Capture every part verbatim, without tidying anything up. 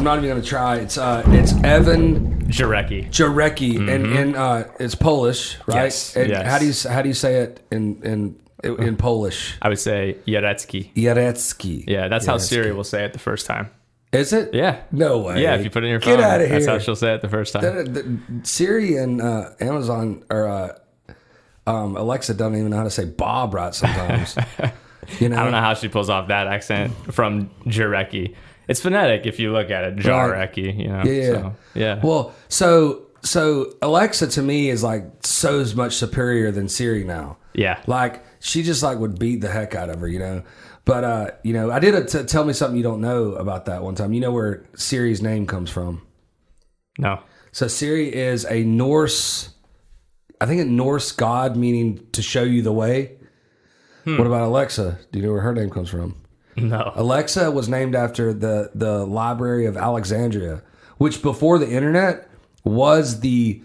not even gonna try. It's uh, it's Evan Jarecki. Jarecki, Mm-hmm. and and uh, it's Polish, right? Yes, And yes. how do you how do you say it in in in Polish? I would say Jarecki. Jarecki. Yeah, that's how Jarecki. Siri will say it the first time. Is it? Yeah. No way. Yeah, if you put it in your phone, Get out of here. that's how she'll say it the first time. The- the- Siri and uh, Amazon or uh, um, Alexa don't even know how to say Bob right sometimes. You know? I don't know how she pulls off that accent from Jarecki. It's phonetic if you look at it, Jarecki. You know. Yeah, yeah. So, yeah. Well, so so Alexa to me is like so much superior than Siri now. Yeah. Like she just like would beat the heck out of her, you know. But uh, you know, I did a t- tell me something you don't know about that one time. You know where Siri's name comes from? No. So Siri is a Norse, I think a Norse god meaning to show you the way. Hmm. What about Alexa? Do you know where her name comes from? No. Alexa was named after the the Library of Alexandria, which before the internet was the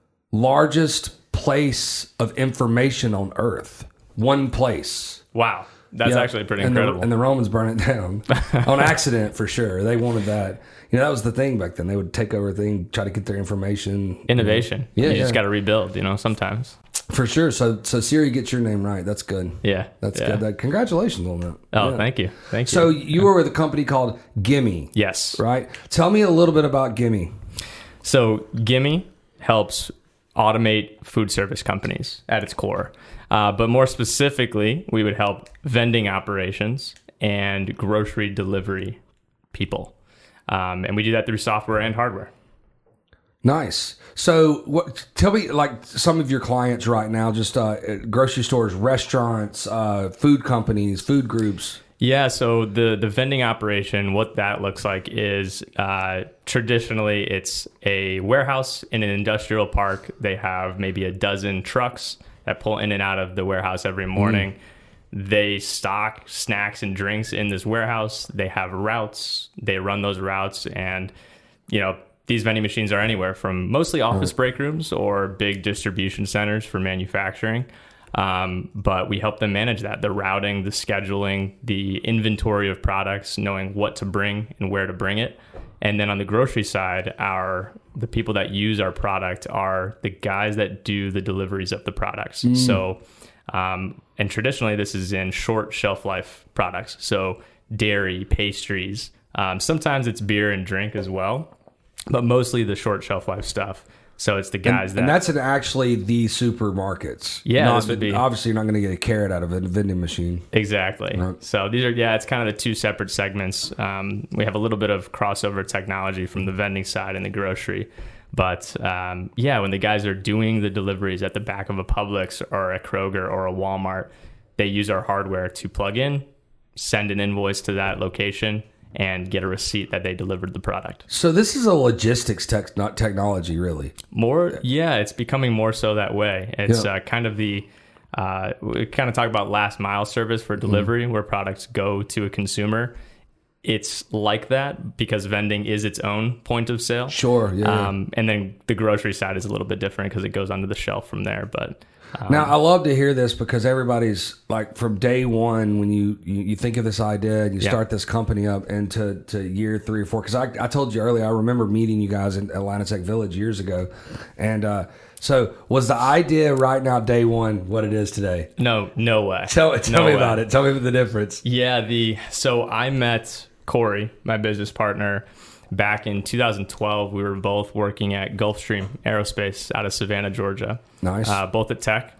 largest place of information on Earth. One place. Wow. That's Yeah. actually pretty and incredible. The, and the Romans burned it down on accident for sure. They wanted that. You know, that was the thing back then. They would take over things, try to get their information. Innovation. Yeah, You yeah. just got to rebuild, you know, sometimes. For sure. So so Siri gets your name right. That's good. Yeah. That's yeah. good. That, congratulations on that. Oh, Yeah. thank you. Thank you. So you were with a company called Gimme, yes. right? Tell me a little bit about Gimme. So Gimme helps automate food service companies at its core. Uh, but more specifically, we would help vending operations and grocery delivery people. Um, and we do that through software and hardware. Nice. So what? Tell me, like some of your clients right now, just uh, grocery stores, restaurants, uh, food companies, food groups. Yeah, so the, the vending operation, what that looks like is uh, traditionally it's a warehouse in an industrial park. They have maybe a dozen trucks that pull in and out of the warehouse every morning. Mm. They stock snacks and drinks in this warehouse. They have routes. They run those routes. And, you know, these vending machines are anywhere from mostly office break rooms or big distribution centers for manufacturing. Um, but we help them manage that, the routing, the scheduling, the inventory of products, knowing what to bring and where to bring it. And then on the grocery side, our the people that use our product are the guys that do the deliveries of the products. Mm. So, um, and traditionally this is in short shelf life products. So dairy, pastries, um, sometimes it's beer and drink as well, but mostly the short shelf life stuff. So it's the guys and, that... And that's in actually the supermarkets. Yeah, Not this would the, be... Obviously, you're not going to get a carrot out of a vending machine. Exactly. Right. So these are, yeah, it's kind of the two separate segments. Um, we have a little bit of crossover technology from the vending side and the grocery. But um, yeah, when the guys are doing the deliveries at the back of a Publix or a Kroger or a Walmart, they use our hardware to plug in, send an invoice to that location, and get a receipt that they delivered the product. So this is a logistics tech, not technology, really. More, yeah, it's becoming more so that way. It's Yeah. uh, kind of the, uh, we kind of talk about last mile service for delivery, mm. where products go to a consumer. It's like that because vending is its own point of sale. Sure, yeah. Um, and then the grocery side is a little bit different because it goes onto the shelf from there. But Um, now, I love to hear this because everybody's like from day one when you, you, you think of this idea and you Yeah. start this company up and to, to year three or four. Because I, I told you earlier, I remember meeting you guys in Atlanta Tech Village years ago. And uh, so was the idea right now, day one, what it is today? No, no way. Tell, tell No me way. about it. Tell me the difference. Yeah, the so I met Corey, my business partner, back in two thousand twelve. We were both working at Gulfstream Aerospace out of Savannah, Georgia. Nice. Uh, both at Tech.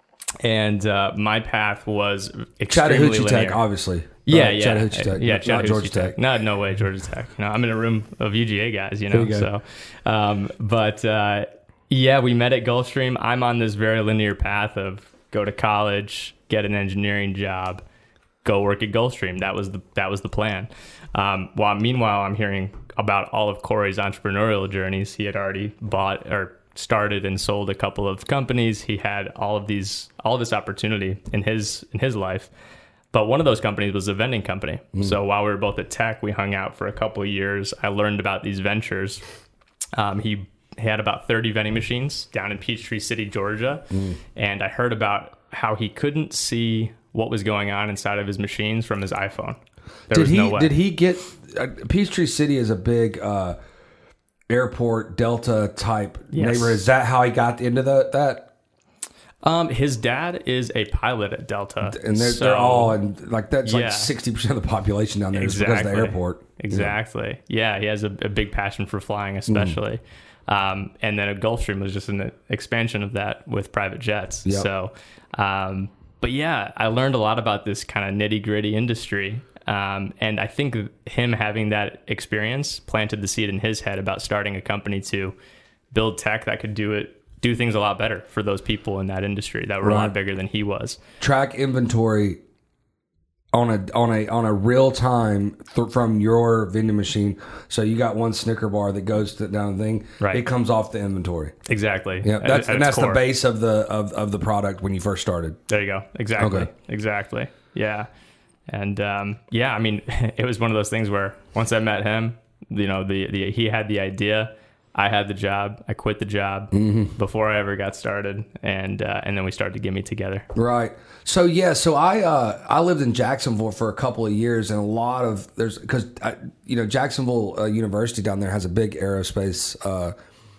And uh, my path was extremely Chattahoochee linear. Tech, obviously. Yeah, Uh, yeah. Chattahoochee Tech. Yeah, not, Chattahoochee not Georgia Tech. Tech. No, no way, Georgia Tech. No, I'm in a room of U G A guys, you There know. you go. So, um, but uh, yeah, we met at Gulfstream. I'm on this very linear path of go to college, get an engineering job, go work at Gulfstream. That was the that was the plan. Um, while meanwhile, I'm hearing about all of Corey's entrepreneurial journeys. He had already bought or started and sold a couple of companies. He had all of these, all this opportunity in his in his life. But one of those companies was a vending company. Mm. So while we were both at Tech, we hung out for a couple of years. I learned about these ventures. Um, he, he had about thirty vending machines down in Peachtree City, Georgia. Mm. And I heard about how he couldn't see what was going on inside of his machines from his iPhone. There did was he? no way. Did he get? Uh, Peachtree City is a big uh, airport Delta type Yes. neighborhood. Is that how he got into the, that? Um, his dad is a pilot at Delta, And they're, so- they're all and like that's Yeah. like sixty percent of the population down there is because of the airport. Exactly. Yeah, he has a, a big passion for flying, especially. Mm. Um, and then a Gulfstream was just an expansion of that with private jets. Yep. So, um, but yeah, I learned a lot about this kind of nitty gritty industry. Um, and I think him having that experience planted the seed in his head about starting a company to build tech that could do it, do things a lot better for those people in that industry that were Right. a lot bigger than he was. Track inventory on a on a on a real time th- from your vending machine. So you got one Snicker bar that goes to, down the thing. Right. It comes off the inventory. Exactly. Yeah, At- that's at and its that's the core. base of the of, of the product when you first started. There you go. Exactly. Okay. Exactly. Yeah. And um, yeah, I mean, it was one of those things where once I met him, you know, the, the he had the idea, I had the job, I quit the job Mm-hmm. before I ever got started, and uh, and then we started to get me together. Right. So yeah. So I uh, I lived in Jacksonville for a couple of years, and a lot of there's because you know Jacksonville uh, University down there has a big aerospace uh,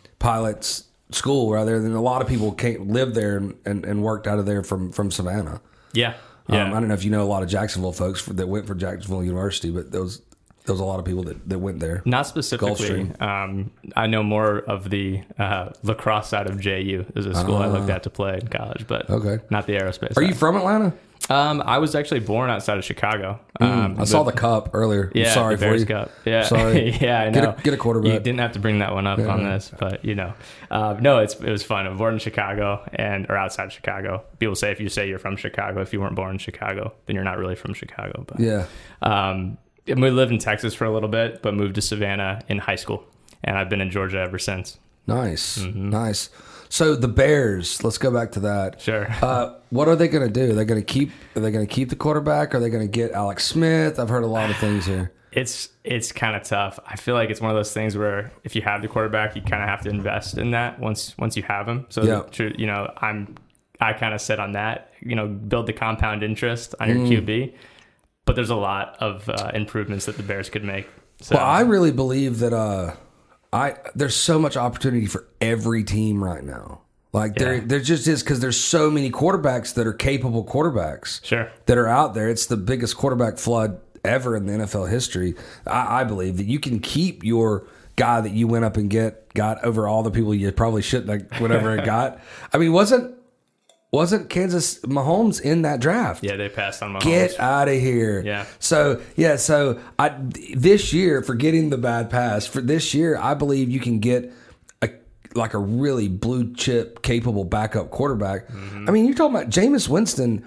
pilots school right there, and a lot of people came lived there and, and, and worked out of there from from Savannah. Yeah. Yeah. Um, I don't know if you know a lot of Jacksonville folks that went for Jacksonville University, but there was there was a lot of people that, that went there. Not specifically. Gulfstream. Um, I know more of the uh, lacrosse side of J U. Is a school I looked at to play in college, but Okay. not the aerospace. Are you side. from Atlanta? Um, I was actually born outside of Chicago. Um, I saw the cup earlier. Yeah, I'm sorry the for Bears you. Cup. Yeah, Sorry. yeah, I Get know. a- get a quarterback. You didn't have to bring that one up on this, but you know, uh, no, it's it was fun. I'm born in Chicago and or outside of Chicago. People say if you say you're from Chicago, if you weren't born in Chicago, then you're not really from Chicago. But Yeah. um, and we lived in Texas for a little bit, but moved to Savannah in high school, and I've been in Georgia ever since. Nice. Mm-hmm. Nice. So the Bears, let's go back to that. Sure. Uh, what are they going to do? Are they going to keep are they going to keep the quarterback? Are they going to get Alex Smith? I've heard a lot of things here. It's it's kind of tough. I feel like it's one of those things where if you have the quarterback, you kind of have to invest in that once once you have him. So Yeah. tr- you know, I'm I kind of sit on that. You know, build the compound interest on your Mm. Q B. But there's a lot of uh, improvements that the Bears could make. So Well, I really believe that uh, I there's so much opportunity for every team right now. Like there, Yeah. there just is because there's so many quarterbacks that are capable quarterbacks Sure. that are out there. It's the biggest quarterback flood ever in the N F L history. I, I believe that you can keep your guy that you went up and get got over all the people you probably shouldn't have whatever it got. I mean, wasn't wasn't Kansas Mahomes in that draft? Yeah, they passed on Mahomes. Get out of here. Yeah. So, yeah, so I this year, forgetting the bad pass, for this year, I believe you can get a like a really blue chip capable backup quarterback. Mm-hmm. I mean, you're talking about Jameis Winston.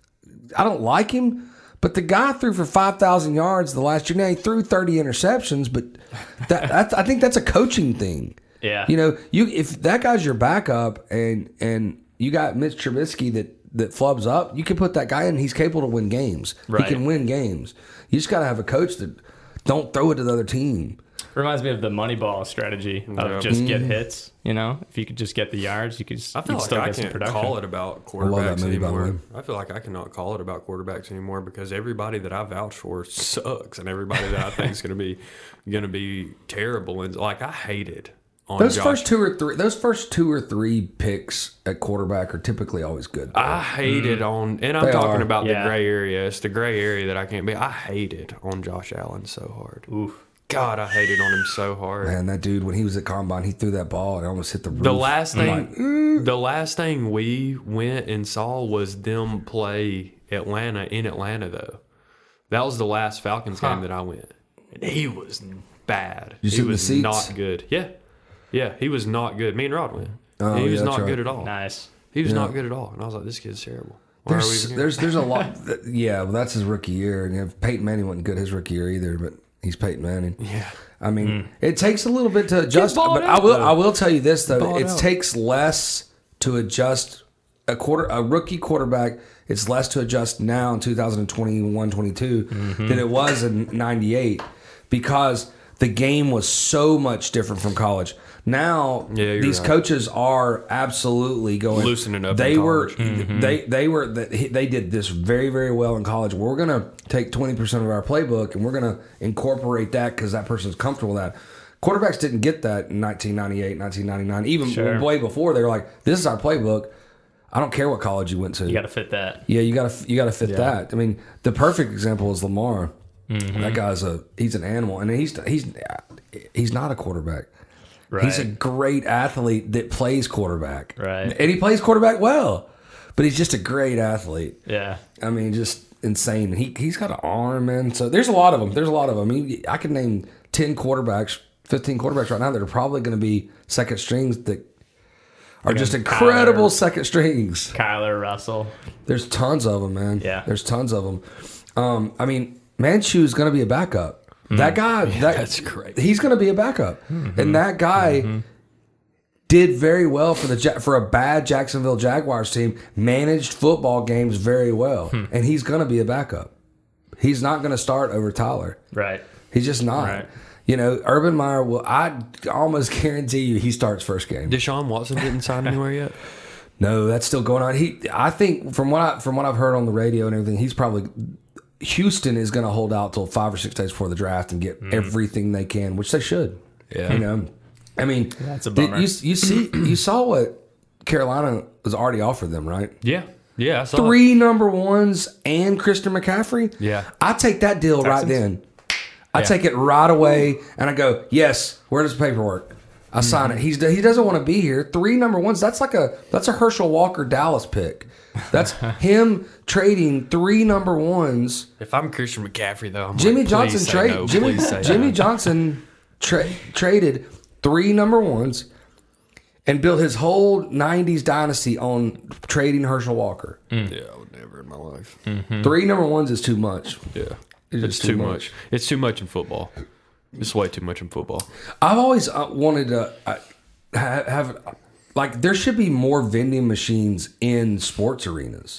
I don't like him, but the guy threw for five thousand yards the last year. Now, he threw thirty interceptions, but that, that's, I think that's a coaching thing. Yeah. You know, you if that guy's your backup and and you got Mitch Trubisky that that flubs up, you can put that guy in. He's capable to win games. Right. He can win games. You just got to have a coach that don't throw it to the other team. Reminds me of the Moneyball strategy of Yeah. just get Mm-hmm. hits. You know, if you could just get the yards, you could I feel you'd like still I get some can't production. call it about love that quarterbacks movie, by the anymore. way. I feel like I cannot call it about quarterbacks anymore because everybody that I vouch for sucks, and everybody that I think is going to be going to be terrible. And like I hated on Those Josh. first two or three, those first two or three picks at quarterback are typically always good. I hated on, and I'm They talking are. about Yeah. the gray area. It's the gray area that I can't be. I hated on Josh Allen so hard. Oof. God, I hated on him so hard. Man, that dude when he was at combine, he threw that ball and it almost hit the roof. The last I'm thing, like, "Mm." the last thing we went and saw was them play Atlanta in Atlanta. Though that was the last Falcons game that I went, and he was bad. You he sit in the was seats? not good. Yeah, yeah, he was not good. Me and Rod went. Oh, And he was yeah, not that's right. good at all. Nice. He was Yeah. not good at all, and I was like, "This kid's terrible." Why are we There's, even here? there's there's a lot. that- yeah, well, that's his rookie year, and you know, Peyton Manning wasn't good his rookie year either, but he's Peyton Manning. Yeah. I mean, it takes a little bit to adjust, balled but I out, will though. I will tell you this though, Balled it out. takes less to adjust a quarter a rookie quarterback. It's less to adjust now in two thousand twenty-one, twenty-two Mm-hmm. than it was in ninety-eight because the game was so much different from college. Now Yeah, you're these right. coaches are absolutely going Loosening up They in were college. Mm-hmm. they they were they did this very very well in college. We're going to take twenty percent of our playbook and we're going to incorporate that because that person's comfortable with that. Quarterbacks didn't get that in nineteen ninety-eight, nineteen ninety-nine. Even Sure. way before, they were like, "This is our playbook. I don't care what college you went to. You got to fit that. Yeah, you got to you got to fit that. I mean, the perfect example is Lamar. Mm-hmm. That guy's a he's an animal, and he's he's he's not a quarterback. Right. He's a great athlete that plays quarterback. Right. And he plays quarterback well, but he's just a great athlete. Yeah. I mean, just insane. He he's got an arm, man. So there's a lot of them. There's a lot of them. I mean, I could name ten quarterbacks, fifteen quarterbacks right now that are probably going to be second strings that are just incredible Kyler. second strings. Kyler Russell. There's tons of them, man. Yeah. There's tons of them. Um, I mean, Manshew's going to be a backup. That guy, that, that's great. He's going to be a backup, Mm-hmm. and that guy did very well for the Ja- for a bad Jacksonville Jaguars team. Managed football games very well, Hmm. and he's going to be a backup. He's not going to start over Tyler. Right. He's just not. Right. You know, Urban Meyer will. I almost guarantee you he starts first game. Deshaun Watson didn't sign anywhere yet. No, that's still going on. He, I think, from what I from what I've heard on the radio and everything, he's probably Houston is going to hold out till five or six days before the draft and get everything they can, which they should. Yeah. You know, I mean, That's a did- bummer. you you see you saw what Carolina was already offered them, right? Yeah, yeah. I saw Three number ones and Christian McCaffrey. Yeah. I take that deal right Texans? then. I Yeah. take it right away, and I go, yes. Where's the paperwork? I sign it. He's he doesn't want to be here. Three number ones. That's like a that's a Herschel Walker Dallas pick. That's him trading three number ones. If I'm Christian McCaffrey, though, I'm Jimmy like, Johnson please say trade no, Jimmy please say Jimmy no. Johnson tra- traded three number ones and built his whole nineties dynasty on trading Herschel Walker. Yeah, I would never in my life. Three number ones is too much. Yeah, It's it's, just too too much. much. It's too much in football. It's way too much in football. I've always uh, wanted to uh, ha- have like there should be more vending machines in sports arenas.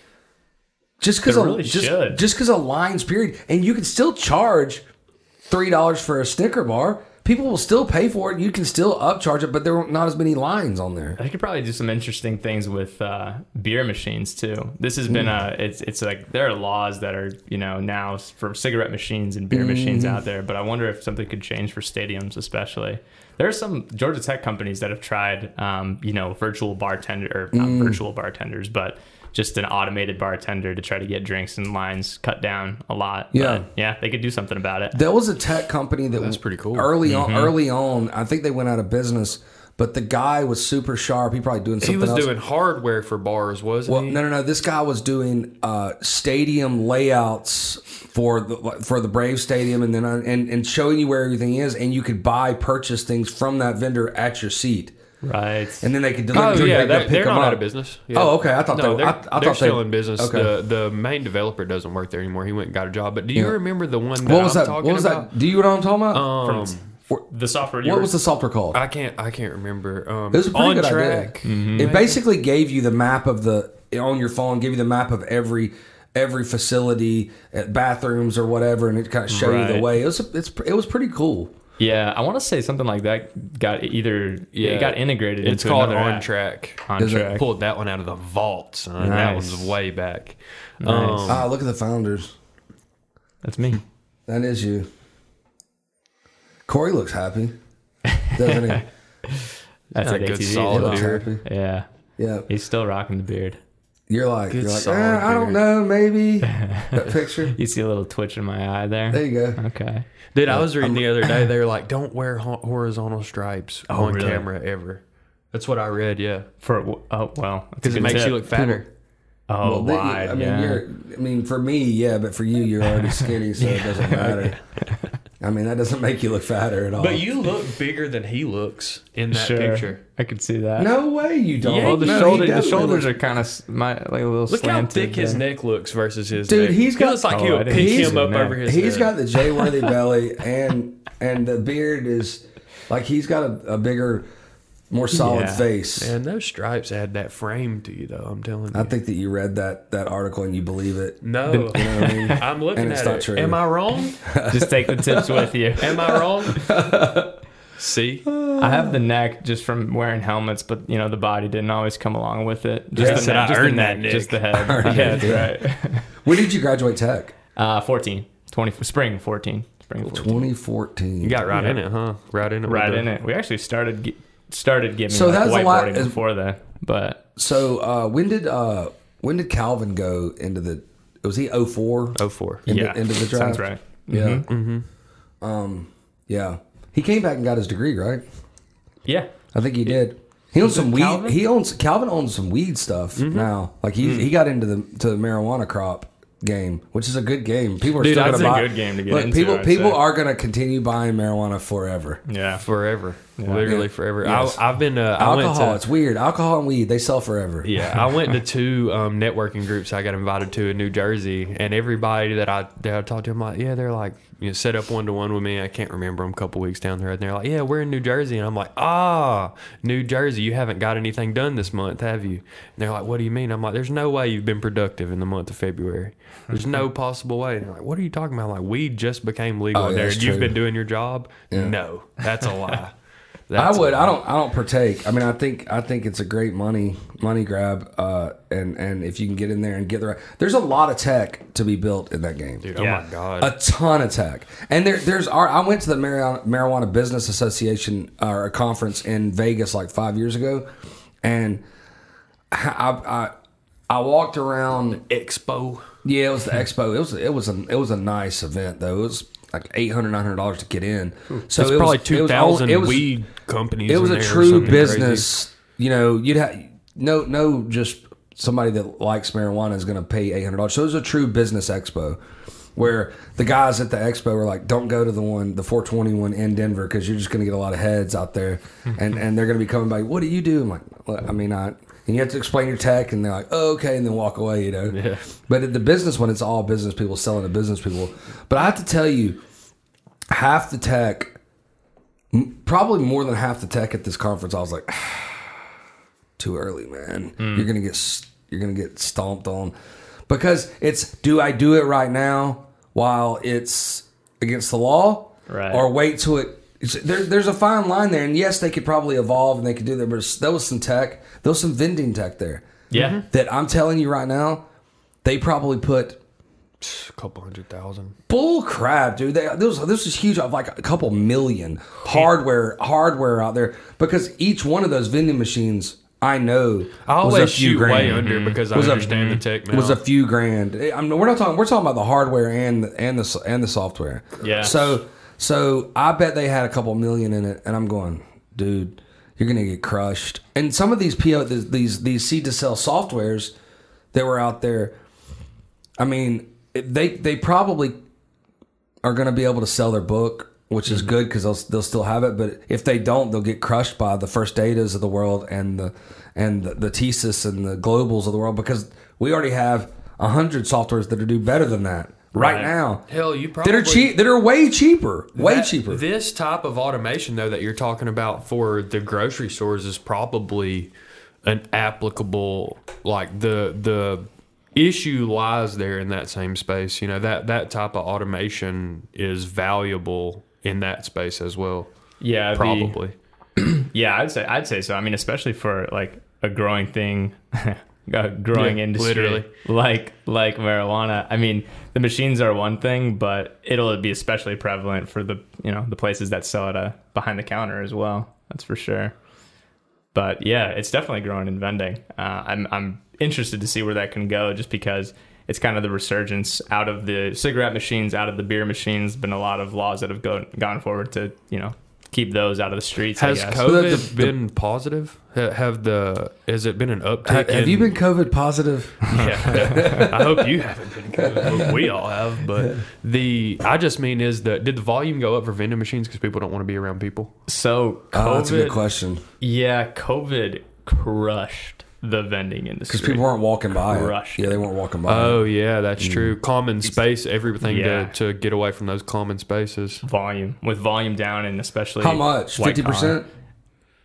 Just because There really just should. just because of lines period, and you can still charge three dollars for a Snicker bar. People will still pay for it. You can still upcharge it, but there are not as many lines on there. I could probably do some interesting things with uh, beer machines too. This has been a it's it's like there are laws that are you know now for cigarette machines and beer machines out there, but I wonder if something could change for stadiums, especially. There are some Georgia Tech companies that have tried um, you know virtual bartender or not virtual bartenders, but just an automated bartender to try to get drinks and lines cut down a lot. Yeah. But, yeah, they could do something about it. There was a tech company that That's pretty cool. Early on, early on, I think they went out of business. But the guy was super sharp. He probably doing something He was else. doing hardware for bars, wasn't Well, he? no, no, no. This guy was doing uh, stadium layouts for the for the Brave Stadium, and then and and showing you where everything is, and you could buy purchase things from that vendor at your seat, Right. and then they could deliver. Oh to you, yeah, they could they're, pick they're them not up. out of business. Yeah. Oh, okay. I thought no, they- they're, I- I they're thought still they- in business. okay. The the main developer doesn't work there anymore. He went and got a job. But do you Yeah. remember the one that What was I'm that? talking What was about? that? Do you know what I'm talking about? Um, The software you what were- was the software called? I can't I can't remember. Um, It was a pretty on good track. idea. It basically gave you the map of the on your phone, gave you the map of every every facility, uh, bathrooms or whatever, and it kind of showed you the Right. way. It was it's it was pretty cool. Yeah, I want to say something like that got either Yeah, it got integrated It's into called another On app. Track. On Is it? track. Pulled that one out of the vault, son. That Nice. one's way back. Nice. Um, Ah, look at the founders. That's me. That is you. Corey looks happy, doesn't he? That's Got like a A good T V. He solid looks beard. happy. Yeah, Yeah, he's still rocking the beard. you're like Good you're like solid eh, I don't beard. know, maybe that picture. You see a little twitch in my eye there. There you go. Okay. Dude, I was reading the other day. They were like, "Don't wear ho- horizontal stripes Oh, on really? camera ever." That's what I read. Yeah, For oh well, that's a because it good makes tip. you look fatter. Oh, Well, they- wide. I mean, yeah. you're. I mean, for me, yeah, but for you, you're already skinny, so it doesn't matter. I mean, that doesn't make you look fatter at all. But you look bigger than he looks in that sure. picture. I could see that. no way, you don't. Well, the No, he shoulder, the definitely shoulders looks- are kind of my like a little Look how slanted thick his there. neck looks versus his Dude, neck. he's He got- looks like Oh, he'll I didn't pick see him the up neck. over his He's head. got the Jay Worthy belly, and and the beard is like he's got a, a bigger more solid Yeah. face. And those stripes add that frame to you, though. I'm telling you. I think that you read that that article and you believe it. no, You know what I mean? I'm looking And it's at not it. true. Am I wrong? Just take the tips with you. Am I wrong? See, I have the neck just from wearing helmets, but you know the body didn't always come along with it. Just Yeah, the, said neck, I just the earned that, neck, Nick. just the head. earned Yeah, it, that's right. When did you graduate tech? Uh, fourteen, twenty, spring fourteen, spring fourteen. twenty fourteen. you got right Yeah. in it, huh? Right in it. with Right the- in it. We actually started ge- started giving So like that's a lot- whiteboarding before that, but So uh, when did uh, when did Calvin go into the? Was he oh four? Oh four. Into, yeah, into the draft? sounds right. Yeah. Mm-hmm. Um. Yeah. He came back and got his degree, right? Yeah, I think he did. He owns it some weed. Calvin? He owns Calvin owns some weed stuff now. Like he Hmm. he got into the to the marijuana crop game, which is a good game. People are Dude, still that's gonna a buy. good game to get Look, into, people I'd people say. are gonna continue buying marijuana forever. yeah. Forever. Literally Yeah. forever. Yes. I, I've been. Uh, I went Alcohol, to, it's weird. Alcohol and weed, they sell forever. Yeah, I went to two um, networking groups I got invited to in New Jersey, and everybody that I that I talked to, I'm like, yeah, they're like, you know, set up one to one with me. I can't remember them. A couple weeks down the road, and they're like, yeah, we're in New Jersey, and I'm like, ah, New Jersey, you haven't got anything done this month, have you? And they're like, what do you mean? I'm like, there's no way you've been productive in the month of February. There's no possible way. And they're like, what are you talking about? I'm like, weed just became legal Oh, in yeah, there. that's You've true. been doing your job? Yeah. No, that's a lie. I That's a would. lie. I don't. I don't partake. I mean, I think. I think it's a great money money grab. Uh, and and if you can get in there and get the right, there's a lot of tech to be built in that game. Dude, Yeah. oh my God. A ton of tech. And there, there's. Our, I went to the Marijuana, Marijuana Business Association or a conference in Vegas like five years ago, and I I, I walked around. Expo. Yeah, it was the expo. It was it was a it was a nice event though. It was like eight hundred, nine hundred dollars to get in. So It's it probably was, it two was thousand only- it was- weed companies. It was in a there or true something business. You know, you'd have no no just somebody that likes marijuana is going to pay eight hundred dollars. So it was a true business expo where the guys at the expo were like, "Don't go to the one, the four twenty one in Denver, because you're just going to get a lot of heads out there, and and they're going to be coming by. What do you do?" I'm like, well, I mean, I. And you have to explain your tech, and they're like, "Oh, okay," and then walk away. You know. Yeah. But at the business one, it's all business people selling to business people. But I have to tell you, half the tech, m- probably more than half the tech at this conference, I was like, too early, man. You're gonna get s- you're gonna get stomped on, because it's, do I do it right now while it's against the law, Right. or wait till it? It's, there, there's a fine line there, and yes, they could probably evolve and they could do that. But there was some tech, there was some vending tech there. Yeah. That I'm telling you right now, they probably put A couple hundred thousand. bull crap, dude. They, this, was, this was huge, of like a couple million hardware hardware out there, because each one of those vending machines, I know, I was always a few shoot way grand. under because I Was a- understand the tech now. Was a few grand. I mean, we're not talking. We're talking about the hardware and the, and the and the software. Yeah. So so I bet they had a couple million in it, and I'm going, dude, you're gonna get crushed. And some of these P O these these seed to sell softwares that were out there, I mean, they they probably are going to be able to sell their book, which is good because they'll they'll still have it. But if they don't, they'll get crushed by the First Datas of the world and the and the, the Thesis and the Globals of the world, because we already have a hundred softwares that are do better than that right, Right. now. Hell, you probably That are cheap. That are way cheaper. Way That- cheaper. This type of automation, though, that you're talking about for the grocery stores is probably an applicable, like the the issue lies there in that same space. You know, that that type of automation is valuable in that space as well. Yeah. the- Probably. Yeah, I'd say I'd say so. I mean, especially for like a growing thing, a growing Yeah, industry, literally. like like marijuana. I mean, the machines are one thing, but it'll be especially prevalent for the you know the places that sell it uh, behind the counter as well. That's for sure. But yeah, it's definitely growing in vending. Uh, I'm I'm interested to see where that can go, just because it's kind of the resurgence out of the cigarette machines, out of the beer machines. Been a lot of laws that have go, gone forward to you know keep those out of the streets. Has I guess. COVID The- the- been positive? Ha- Have the has it been an uptick? have, have in- you been COVID positive? Yeah, I hope you haven't been COVID. We all have, but the I just mean is the did the volume go up for vending machines because people don't want to be around people? So COVID, Oh, that's a good question. yeah, COVID crushed the vending industry. Because people weren't walking by. It. Crushed Yeah, they weren't walking by. Oh yeah, that's true. Common space, everything Yeah. to, to get away from those common spaces. volume with volume down, and especially How much? white Fifty percent.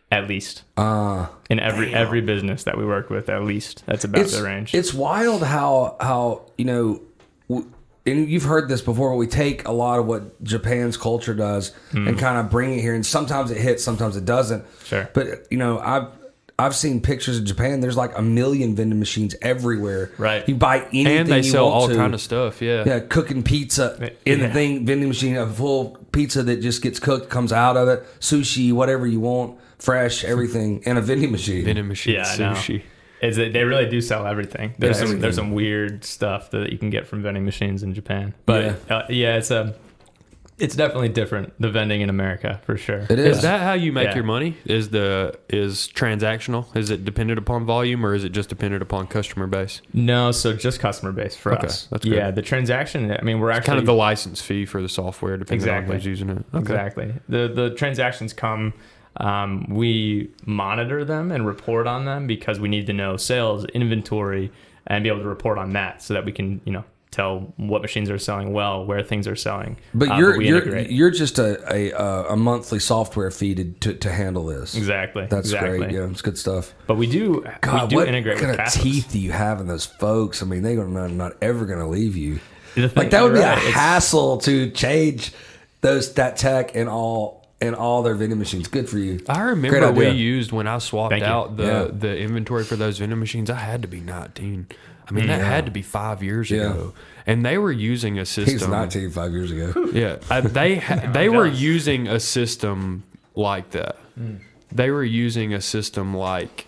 at least. Uh, In every damn. every business that we work with, at least that's about it's the range. it's wild how how you know. W- and you've heard this before. We take a lot of what Japan's culture does Hmm. and kind of bring it here, and sometimes it hits, sometimes it doesn't. Sure. But you know, I've I've seen pictures of Japan. There's like a million vending machines everywhere. Right. You buy anything, And they you sell want all to. kind of stuff. Yeah. Yeah, cooking pizza in Yeah. the thing vending machine, a full pizza that just gets cooked, comes out of it, sushi, whatever you want, fresh, everything, in a vending machine. Vending machine Yeah, I know. sushi. Is that they really do sell everything. There's Yeah, some everything. there's some weird stuff that you can get from vending machines in Japan. But Yeah. yeah, uh, yeah it's a it's definitely different, the vending in America for sure. It is. Is that how you make Yeah. your money? Is the is transactional? Is it dependent upon volume, or is it just dependent upon customer base? No, so just customer base for Okay, us. that's good. Yeah, the transaction. I mean, we're actually Kind of the license fee for the software, depending Exactly. on who's using it. Okay. Exactly. The the transactions come. Um, we monitor them and report on them because we need to know sales, inventory, and be able to report on that so that we can, you know, tell what machines are selling well, where things are selling. But Uh, you're we you're integrate. you're just a, a a monthly software fee to to, to handle this. Exactly. That's exactly. great. Yeah, it's good stuff. But we do God, we do what integrate kind with of Catholics. teeth do you have in those folks? I mean, they're not, not ever going to leave you. The thing- Like that would be you're a right, it's- hassle to change those that tech in all in all their vending machines. Good for you. I Great remember we idea. used when I swapped Thank you. out the Yeah. the inventory for those vending machines. I had to be nineteen. I mean, that had to be five years Yeah. ago, and they were using a system. He was nineteen five years ago. Yeah, uh, they ha- they were using a system like that. They were using a system like,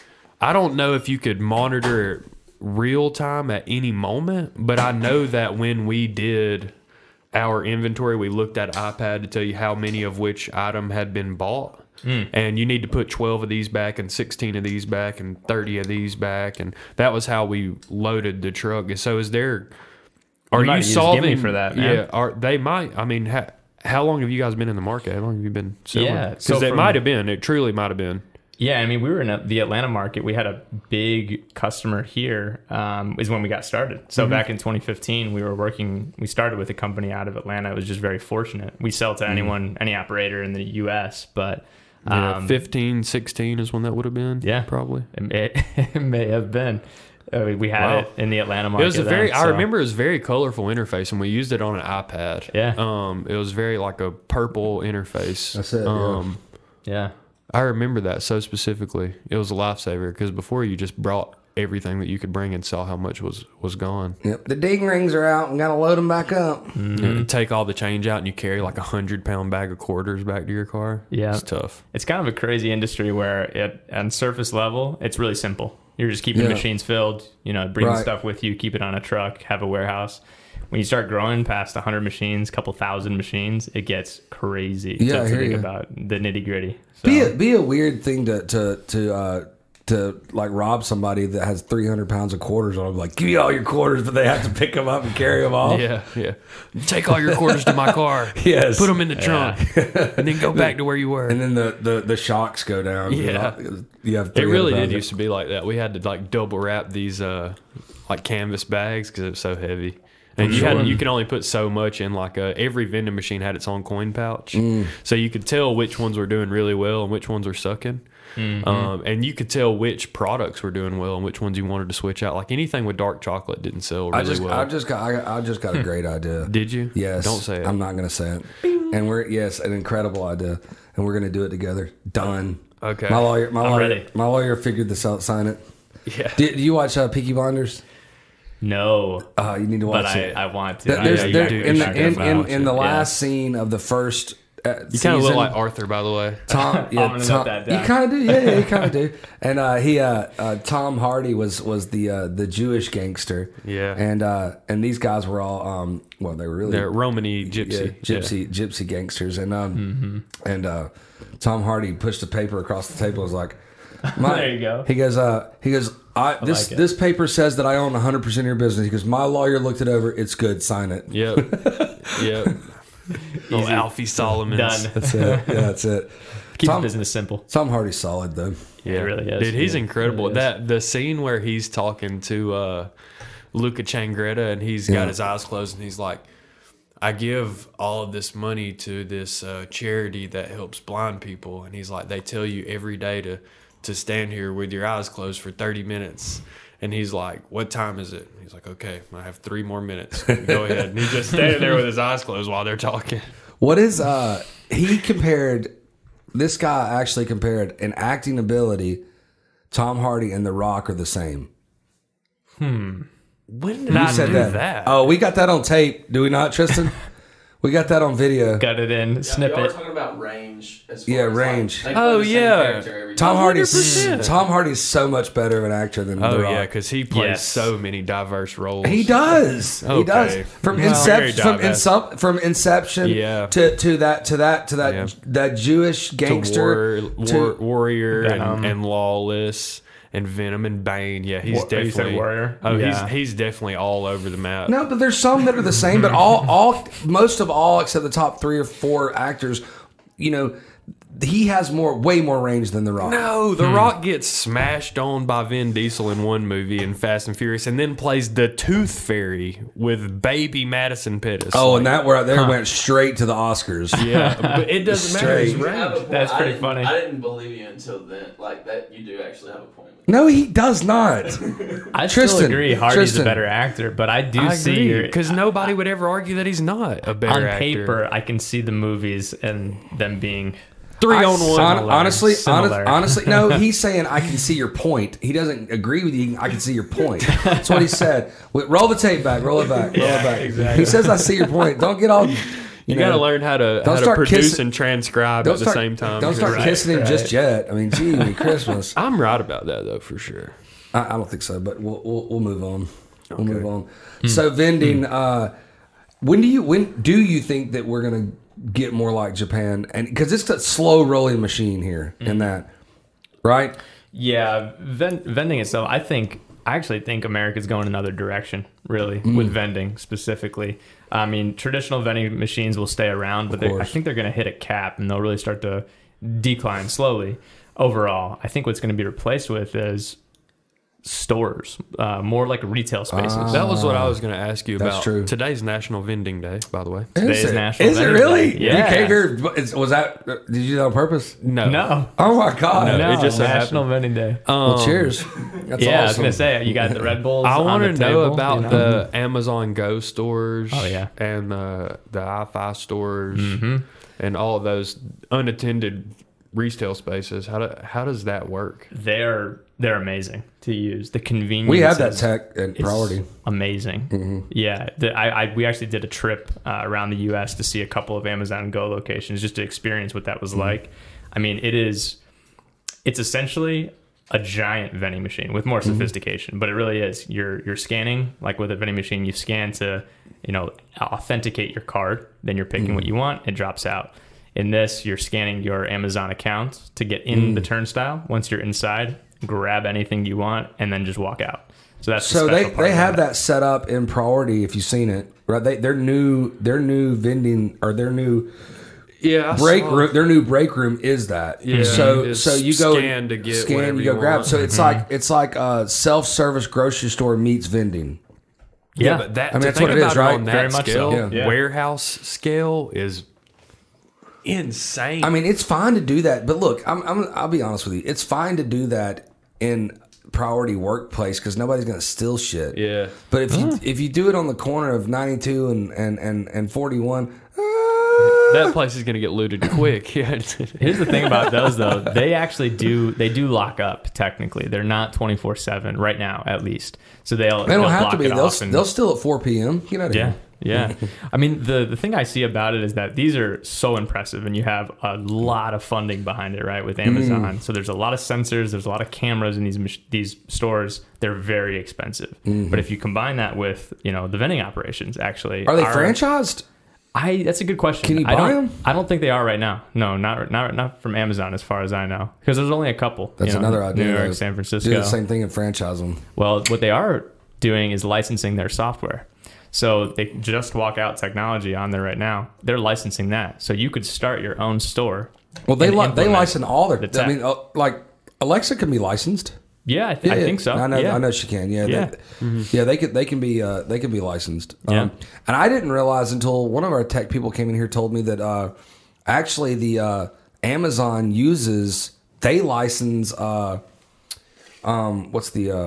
I don't know if you could monitor it real time at any moment, but I know that when we did our inventory, we looked at iPad to tell you how many of which item had been bought. And you need to put twelve of these back and sixteen of these back and thirty of these back. And that was how we loaded the truck. So is there, are You you, might use solving Gimme for that, man. Yeah, are they might, I mean, ha, how long have you guys been in the market? How long have you been selling? Yeah, Because so it from- might have been, it truly might have been. Yeah, I mean, we were in a, the Atlanta market. We had a big customer here. Um, is when we got started. So Mm-hmm. back in twenty fifteen, we were working. We started with a company out of Atlanta. It was just very fortunate. We sell to anyone, any operator in the U S, but Yeah, um, fifteen, sixteen is when that would have been. Yeah. Probably. it, may, it may have been. Uh, we had Wow. it in the Atlanta market. It was a very. then, I so- remember it was a very colorful interface, and we used it on an iPad. Yeah. Um, it was very like a purple interface. That's it, yeah. Um, Yeah. I remember that so specifically. It was a lifesaver because before you just brought everything that you could bring and saw how much was was gone. Yep. The ding rings are out and got to load them back up. Mm-hmm. You know, you take all the change out and you carry like a hundred pound bag of quarters back to your car. Yeah. It's tough. It's kind of a crazy industry where it, on surface level, it's really simple. You're just keeping Yeah. machines filled, you know, bring Right. stuff with you, keep it on a truck, have a warehouse. When you start growing past one hundred machines, couple thousand machines, it gets crazy Yeah, I to, to hear think you. about the nitty gritty. So, Be a, be a weird thing to to to uh, to like rob somebody that has three hundred pounds of quarters on them. Like, give me all your quarters, but they have to pick them up and carry them off. Yeah, yeah. Take all your quarters to my car. Yes. Put them in the trunk, and then go back to where you were. And then the, the, the shocks go down. Yeah. You have It really three hundred did pounds. used to be like that. We had to like double wrap these uh like canvas bags because it was so heavy. And you sure. had you can only put so much in like a every vending machine had its own coin pouch, Mm. so you could tell which ones were doing really well and which ones were sucking. Mm-hmm. Um, and you could tell which products were doing well and which ones you wanted to switch out. Like anything with dark chocolate didn't sell really I just well. I just got I, got- I just got a great idea. Did you? Yes. Don't say it. I'm not going to say it. And we're yes, an incredible idea, and we're going to do it together. Done. Okay. My lawyer, my I'm lawyer, ready. my lawyer figured this out. Sign it. Yeah. Did, do you watch uh, Peaky Blinders? no, Uh, you need to watch but I, it. I want to. Th- I There's, know you there, do. in, the, You're in, talking in, about in the it. last scene of the first uh, You kind of look season, like Arthur, by the way. Tom, yeah, I'm gonna Tom, note that down. you kind of do, yeah, yeah, you kind of do. And uh, he, uh, uh, Tom Hardy was was the uh, the Jewish gangster, Yeah. and uh, and these guys were all, um, well, they were really They're Romany gypsy. yeah, gypsy, gypsy gangsters, and um, and uh, Tom Hardy pushed a paper across the table. and was like, my, There you go. He goes, uh, he goes, I, this like it. this paper says that I own one hundred percent of your business. He goes, my lawyer looked it over. It's good. Sign it. Yep. Yep. Oh, Easy. Alfie Solomon. Done. That's it. Yeah, that's it. Keep Tom- business simple. Tom Hardy's solid though. Yeah, It really is. Dude, he's Yeah, incredible. it really is. That the scene where he's talking to uh, Luca Changretta and he's Yeah. got his eyes closed and he's like, I give all of this money to this uh, charity that helps blind people. And he's like, they tell you every day to, to stand here with your eyes closed for thirty minutes. And he's like, what time is it? He's like, okay, I have three more minutes. Go ahead. And he's just standing there with his eyes closed while they're talking. What is, uh, he compared, this guy actually compared an acting ability, Tom Hardy and The Rock are the same. Hmm. When did Not I said do that. that? Oh, we got that on tape. Do we not, Tristan? We got that on video. Got it in, Yeah, snip y'all were it. talking about range. As far Yeah, as range. Like, they Oh, play the same yeah. character every Tom time. Hardy's one hundred percent. Tom Hardy's so much better of an actor than Oh, The Rock. yeah, because he plays Yes. so many diverse roles. He does. He Okay. does. From Well, very Inception, from, diverse. Incep- from Inception, Yeah. to to that to that to that Yeah. that Jewish To gangster. War, to- War, Warrior Venom. and, and Lawless and Venom and Bane. Yeah, he's Wa- you said definitely Warrior? Oh, Yeah. he's he's definitely all over the map. No, but there's some that are the same. But all all most of all except the top three or four actors, you know, he has more way more range than The Rock. No, The Rock gets smashed on by Vin Diesel in one movie in Fast and Furious, and then plays the Tooth Fairy with baby Madison Pettis. Oh, Like, and that where there went straight to the Oscars. yeah, but it doesn't matter. His Straight. You have a range. point. That's I pretty didn't- funny. I didn't believe you until then. Like that, you do actually have a point. No, he does not. I still Tristan, agree Hardy's Tristan. a better actor, but I do I see agree your because nobody would ever argue that he's not a better on actor. paper. I can see the movies and them being Three I- on one. hon- Similar. honestly, honest, Similar. honestly, no. He's saying I can see your point. He doesn't agree with you. I can see your point. That's what he said. Wait, roll the tape back. Roll it back. Roll Yeah, it back. exactly. He says I see your point. Don't get all. You, You know, got to learn how to Don't how to start produce kissing- and transcribe Don't at the start, same time. Don't start Right. kissing him right. just yet. I mean, gee, we Christmas. I'm right about that though, for sure. I, I don't think so, but we'll we'll, we'll move on. We'll move on. So vending. Uh, when do you when do you think that we're gonna get more like Japan? And because it's a slow rolling machine here in that, right? yeah ven- vending itself. I think I actually think America's going another direction, really, with vending specifically. I mean, traditional vending machines will stay around, but they, I course. think they're going to hit a cap and they'll really start to decline slowly. Overall, I think what's going to be replaced with is stores, uh, more like retail spaces. That was what I was going to ask you That's about. true. Today's National Vending Day, by the way. Today Is is it? National Is it Vending really? Day. You Yeah. came here. is- Was that? Did you do that on purpose? No, No, Oh my god! No, no, it just so National Vending Day. Well, Um, cheers. That's yeah, I was awesome. gonna say you got the Red Bulls. I on want the to know table, about you know? the Amazon Go stores. Oh, yeah. and uh, the i-Fi stores Mm-hmm. and all of those unattended retail spaces. How do, how does that work? They're they're amazing to use. The convenience. We have that is- tech at It's Priority. amazing. Yeah, the, I, I we actually did a trip uh, around the U S to see a couple of Amazon Go locations just to experience what that was like. I mean, it is it's essentially a giant vending machine with more sophistication, but it really is. You're you're scanning like with a vending machine. You scan to you know authenticate your card, then you're picking what you want. It drops out. In this, you're scanning your Amazon account to get in the turnstile. Once you're inside, grab anything you want, and then just walk out. So that's the So they, special part they about have it. that set up in Priority. If you've seen it, right? They their new their new vending or their new Yeah, break room. Their new break room is that. Yeah, So it's so you go scan to get scan. whatever You go you grab. want. So it's like it's like a self service grocery store meets vending. Yeah, Yeah. but that I mean, to that's think what it is, about right? on that Very much so. scale, Yeah. Yeah. warehouse scale is insane. I mean, it's fine to do that, but look, I'm, I'm I'll be honest with you. It's fine to do that in Priority Workplace because nobody's gonna steal shit. yeah. But if you if you do it on the corner of ninety-two and and and, and forty-one, uh, That place is going to get looted quick. Yeah. Here's the thing about those though. They actually do they do lock up technically. They're not twenty-four seven right now at least. So they'll they don't they'll have block to be. it They'll off and- they'll steal at four p.m. You know. Yeah. Yeah. I mean, the, the thing I see about it is that these are so impressive and you have a lot of funding behind it, right, with Amazon. So there's a lot of sensors, there's a lot of cameras in these mach- these stores. They're very expensive. But if you combine that with, you know, the vending operations, actually. Are they franchised? I that's a good question. Can you I buy don't, them? I don't think they are right now. No, not not not from Amazon as far as I know. Because there's only a couple. That's you know, another idea. New York, though. San Do Francisco. the same thing and franchise them. Well, what they are doing is licensing their software. So they just walk out technology on there right now. They're licensing that. So you could start your own store. Well, they and li- they implement license all their. the I tech. mean, uh, like Alexa can be licensed. Yeah, I, th- I Yeah, think so. I know. yeah. I know she can. Yeah, Yeah. They, yeah. They could. They can be. Uh, they can be licensed. Um, Yeah. And I didn't realize until one of our tech people came in here told me that uh, actually the uh, Amazon uses they license. Uh, um, what's the uh,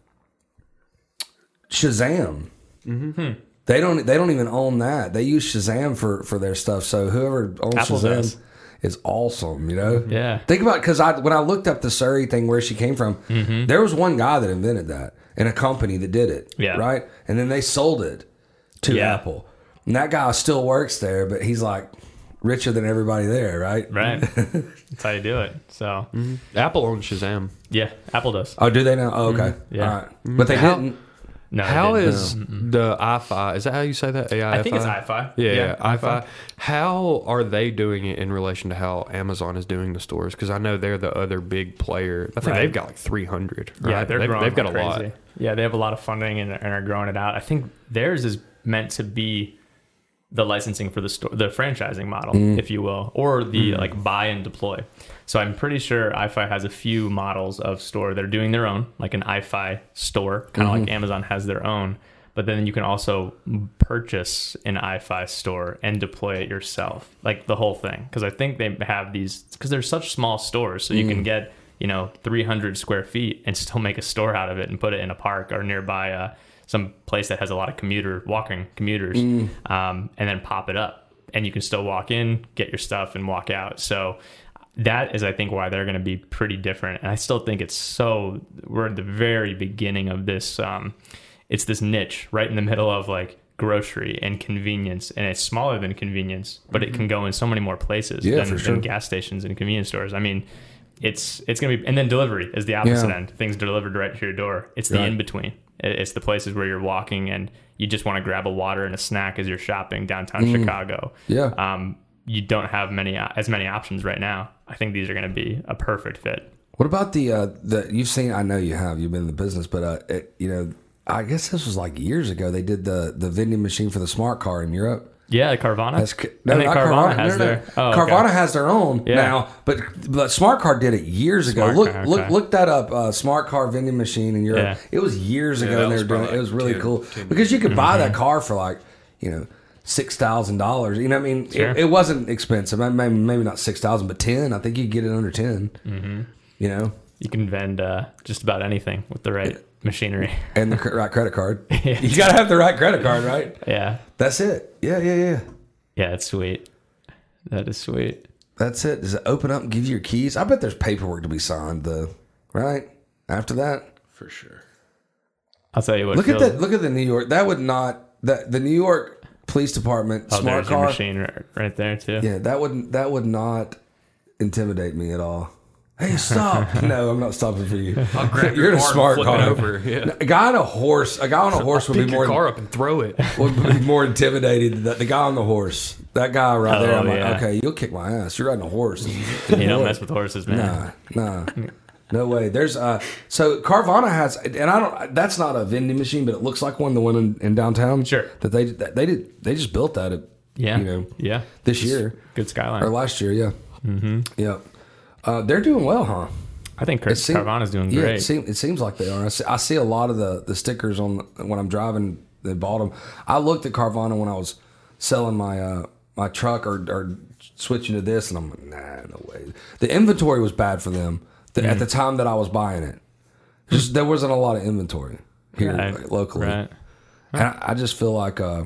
Shazam? Mm-hmm. They don't. They don't even own that. They use Shazam for for their stuff. So whoever owns Apple Shazam. does. Is awesome, you know. Yeah. Think about because I when I looked up the Surrey thing where she came from, Mm-hmm. there was one guy that invented that and a company that did it. Yeah. Right, and then they sold it to Yeah. Apple, and that guy still works there, but he's like richer than everybody there, right? Right. That's how you do it. So, Apple owns Shazam. yeah, Apple does. Oh, do they now? Oh, okay, Yeah. all right, but they How- didn't. No, it How didn't. is the i-Fi? Is that how you say that? A I F I? I think it's i-Fi. Yeah, Yeah, yeah, i-Fi. How are they doing it in relation to how Amazon is doing the stores? Because I know they're the other big player. I think Right. they've got like three hundred. Right? Yeah, they're they've, growing they've got like a lot. crazy. Yeah, they have a lot of funding and, and are growing it out. I think theirs is meant to be the licensing for the store, the franchising model, Mm. if you will, or the like buy and deploy. So I'm pretty sure i-Fi has a few models of store that are doing their own, like an i-Fi store, kind of Mm-hmm. like Amazon has their own. But then you can also purchase an i-Fi store and deploy it yourself, like the whole thing. Because I think they have these, because they're such small stores, so you Mm. can get, you know, three hundred square feet and still make a store out of it and put it in a park or nearby uh, some place that has a lot of commuter walking commuters, Mm. um, and then pop it up, and you can still walk in, get your stuff, and walk out. So that is, I think, why they're going to be pretty different. And I still think it's so, we're at the very beginning of this. Um, it's this niche right in the middle of like grocery and convenience, and it's smaller than convenience, but it can go in so many more places Yeah, than, for sure. than gas stations and convenience stores. I mean, it's it's gonna be, and then delivery is the opposite Yeah. end. Things delivered right to your door. It's the Right. in between. It's the places where you're walking and you just want to grab a water and a snack as you're shopping downtown Chicago. Yeah. Um, you don't have many as many options right now. I think these are going to be a perfect fit. What about the uh, the you've seen? I know you have. You've been in the business, but uh, it, you know, I guess this was like years ago. They did the the vending machine for the smart car in Europe. Yeah, the Carvana. That's c- I think Carvana, has no, no, no. their. Oh, okay. Carvana has their own Yeah. now, but but Smart Car did it years ago. Smart look Car, look okay. look that up. Uh, Smart Car vending machine in Europe. Yeah. It was years Yeah, ago, that and they was were doing it. probably It was really ten cool ten because you could buy Mm-hmm. that car for like you know six thousand dollars. You know, what I mean, Sure. it, it wasn't expensive. Maybe maybe not six thousand, but ten. I think you could get it under ten. Mm-hmm. You know, You can vend uh, just about anything with the right machinery. and the cre- right credit card. Yeah. You got to have the right credit card, right? Yeah. That's it. Yeah, yeah, yeah. Yeah, it's sweet. That is sweet. That's it. Does it open up and give you your keys? I bet there's paperwork to be signed, though. Right after that, For sure. I'll tell you what. look at feels- that. Look at the New York. That would not. That the New York Police Department Oh, smart there's your car. machine right, right there too. Yeah, that would that would not intimidate me at all. Hey, stop! No, I'm not stopping for you. I'll grab You're your in a car smart and flip car. it over. Yeah. A guy on a horse. A guy on a horse would Pick be your more car up and throw it. would be more intimidated than the guy on the horse. That guy right there. Oh, I'm yeah. like, okay, you'll kick my ass. You're riding a horse. You don't mess with horses, man. Nah, nah, no way. There's uh, so Carvana has, and I don't. That's not a vending machine, but it looks like one. The one in, in downtown. Sure. That they that they did. They just built that. At, Yeah. You know, Yeah. this year Good skyline. or last year. Yeah. Mm-hmm. Yeah. Uh, they're doing well, huh? I think Car- It seem- Carvana's doing yeah, great. It, seem, it seems like they are. I see, I see a lot of the, the stickers on when I'm driving. They bought them. I looked at Carvana when I was selling my uh, my truck or, or switching to this, and I'm like, nah, no way. The inventory was bad for them the, Mm. at the time that I was buying it. Just there wasn't a lot of inventory here Right. like, locally. Right. And I, I just feel like uh,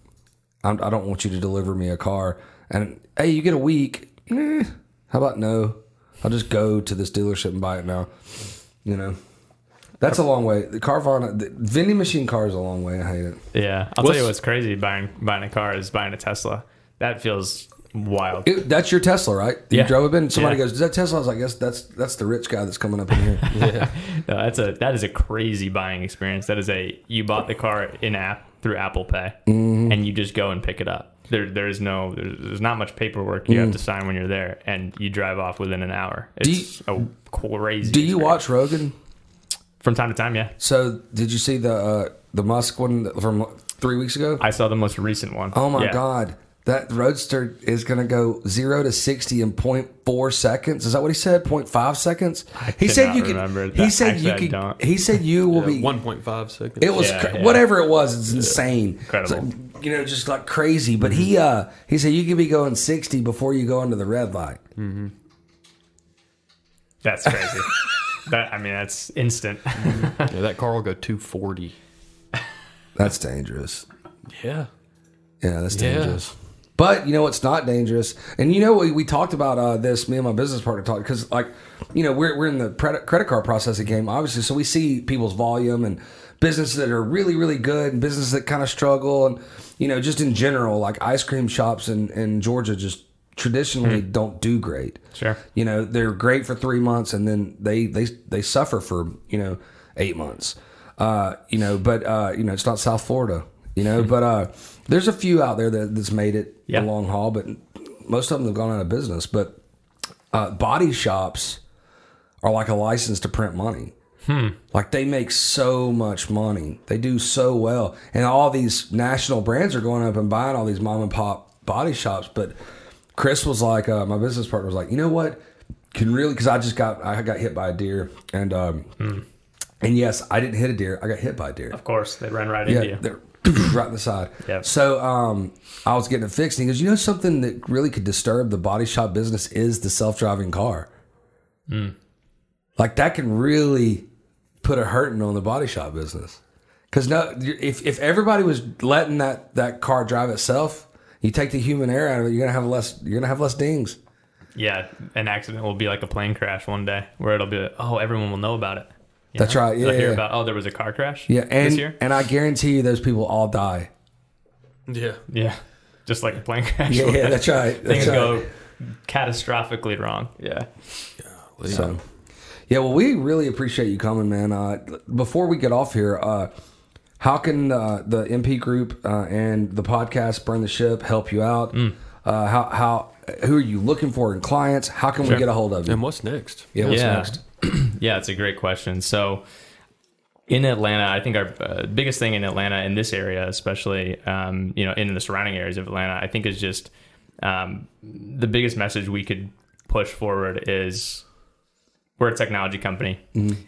I'm, I don't want you to deliver me a car. And hey, you get a week. Eh, how about no? I'll just go to this dealership and buy it now. You know, that's a long way. The Carvana, the vending machine car is a long way. I hate it. Yeah. I'll What's- tell you what's crazy buying buying a car is buying a Tesla. That feels wild. It- that's your Tesla, right? You Yeah. drove it in. Somebody Yeah. goes, "Is that Tesla?" I was like, "Yes, that's that's the rich guy that's coming up in here." Yeah. No, that's a that is a crazy buying experience. That is a you bought the car in app through Apple Pay, Mm-hmm. and you just go and pick it up. There, there is no, there's, there's not much paperwork you have to sign when you're there, and you drive off within an hour. Mm. Do It's a crazy. Do you experience. watch Rogan? From time to time? Yeah, So did you see the uh, the Musk one from three weeks ago? I saw the most recent one. Oh my Yeah. God. That Roadster is going to go zero to sixty in point four seconds. Is that what he said? point five seconds. I he said cannot you could. remember He that. said Actually, I you could. don't. He said you will Yeah, be. one point five seconds. It was Yeah, cra- yeah. whatever it was. It's insane. Incredible. So, you know, just like crazy. But he uh he said you could be going sixty before you go into the red light. That's crazy. That I mean, that's instant. Yeah, that car will go two forty. That's dangerous. Yeah. Yeah, that's Yeah. dangerous. But you know what's not dangerous, and you know we, we talked about uh, this. Me and my business partner talked because, like, you know, we're we're in the credit credit card processing game, obviously. So we see people's volume and businesses that are really really good, and businesses that kind of struggle, and you know, just in general, like ice cream shops in, in Georgia just traditionally don't do great. Sure. You know, they're great for three months, and then they they they suffer for you know eight months. Uh, you know, but uh, you know, it's not South Florida. You know, but uh, there's a few out there that, that's made it Yeah. the long haul, but most of them have gone out of business. But uh, body shops are like a license to print money. Hmm. Like they make so much money. They do so well. And all these national brands are going up and buying all these mom and pop body shops. But Chris was like, uh, my business partner was like, you know what? Can really, because I just got, I got hit by a deer. And, um, Hmm. and yes, I didn't hit a deer. I got hit by a deer. Of course, they run right Yeah, into you. they're right in the side. Yep. So um, I was getting it fixed. And he goes, you know, something that really could disturb the body shop business is the self-driving car. Mm. Like that can really put a hurting on the body shop business. Because no, if if everybody was letting that, that car drive itself, you take the human air out of it, you're gonna have less. You're gonna have less dings. Yeah, an accident will be like a plane crash one day, where it'll be like, oh, everyone will know about it. You That's know? right. Yeah, They'll hear yeah. about, oh, there was a car crash. Yeah, and this year. and I guarantee you, those people all die. Yeah. Yeah, just like a plane crash. Yeah, yeah, that's right. That's Things right. go catastrophically wrong. Yeah. So, yeah, well, we really appreciate you coming, man. Uh, before we get off here, uh, how can uh, the M P Group uh, and the podcast Burn the Ship help you out? Mm. Uh, how how who are you looking for in clients? How can we Sure. get a hold of you? And what's next? Yeah, what's yeah. next? Yeah, it's a great question. So in Atlanta, I think our uh, biggest thing in Atlanta, in this area, especially, um, you know, in the surrounding areas of Atlanta, I think is just um, the biggest message we could push forward is we're a technology company,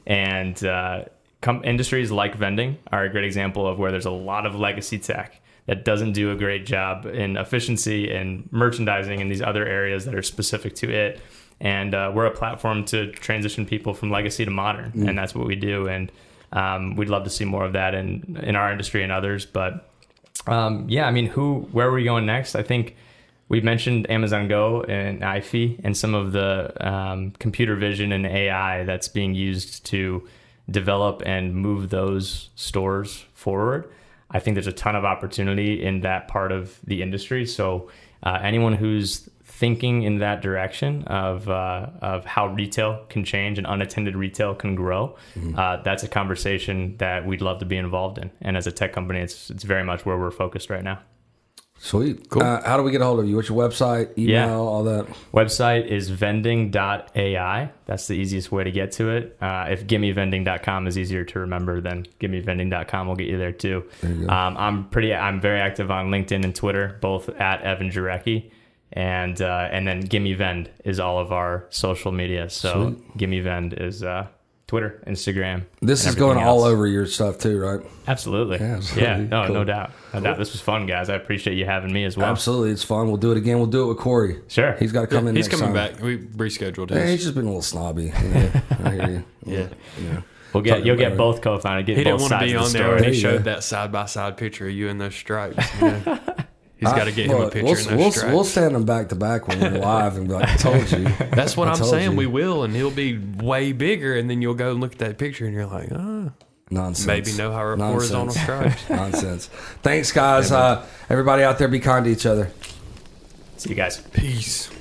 and uh, com- industries like vending are a great example of where there's a lot of legacy tech that doesn't do a great job in efficiency and merchandising in these other areas that are specific to it. And uh, we're a platform to transition people from legacy to modern, Mm. and that's what we do. And um, we'd love to see more of that in in our industry and others. But um, yeah, I mean, who, where are we going next? I think we mentioned Amazon Go and I F I and some of the um, computer vision and A I that's being used to develop and move those stores forward. I think there's a ton of opportunity in that part of the industry. So uh, anyone who's thinking in that direction of uh, of how retail can change and unattended retail can grow, Mm-hmm. uh, that's a conversation that we'd love to be involved in. And as a tech company, it's it's very much where we're focused right now. Sweet. Cool. Uh, how do we get a hold of you? What's your website, email, Yeah. all that? Website is vending dot A I. That's the easiest way to get to it. Uh, if gimme vending dot com is easier to remember, then gimme vending dot com will get you there too. There you go. Um, I'm pretty. I'm very active on LinkedIn and Twitter, both at Evan Jarecki, and uh, and then Gimme Vend is all of our social media. So Gimme Vend is uh, Twitter, Instagram. This and is going everything all else. over your stuff too, right? Absolutely. Yeah, Yeah. absolutely. No, Cool. no doubt. No doubt. This was fun, guys. I appreciate you having me as well. Absolutely, it's fun. We'll do it again. We'll do it with Corey. Sure. He's got to come in. He's next coming time. back. We rescheduled Yeah, his. he's just been a little snobby. You know? I hear you. Yeah. Yeah. We'll get. Talking You'll about get it. both co-founded. Get He both didn't want to sides be of the on there story. when he There you showed go. that side by side picture of you in those stripes. You know? He's got to get him a Look, picture we'll, in those we'll, stripes. we'll stand them back to back when we're live and be like, I told you. That's what I I'm told saying. you. We will, and he'll be way bigger, and then you'll go and look at that picture, and you're like, oh, Nonsense. maybe know how horizontal Nonsense. stripes. Nonsense. Thanks, guys. Uh, everybody out there, be kind to each other. See you guys. Peace.